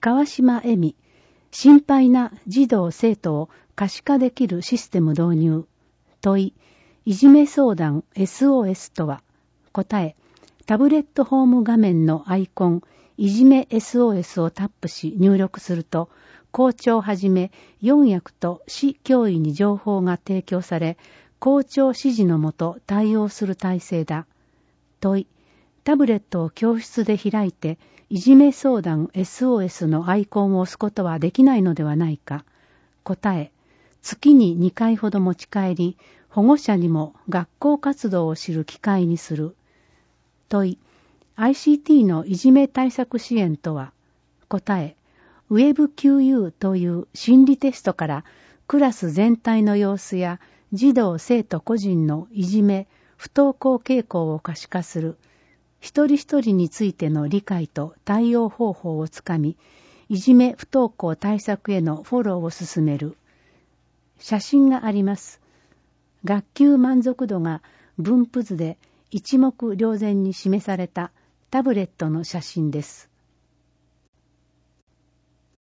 川島恵美、心配な児童生徒を可視化できるシステム導入。問い、いじめ相談 SOS とは。答え、タブレットホーム画面のアイコン、いじめ SOS をタップし入力すると、校長をはじめ4役と市教委に情報が提供され、校長指示のもと対応する体制だ。問い、タブレットを教室で開いて、いじめ相談 SOS のアイコンを押すことはできないのではないか。答え、月に2回ほど持ち帰り、保護者にも学校活動を知る機会にする。問い、ICT のいじめ対策支援とは。答え、WebQU という心理テストからクラス全体の様子や児童生徒個人のいじめ、不登校傾向を可視化する。一人一人についての理解と対応方法をつかみ、いじめ不登校対策へのフォローを進める。写真があります。学級満足度が分布図で一目瞭然に示されたタブレットの写真です。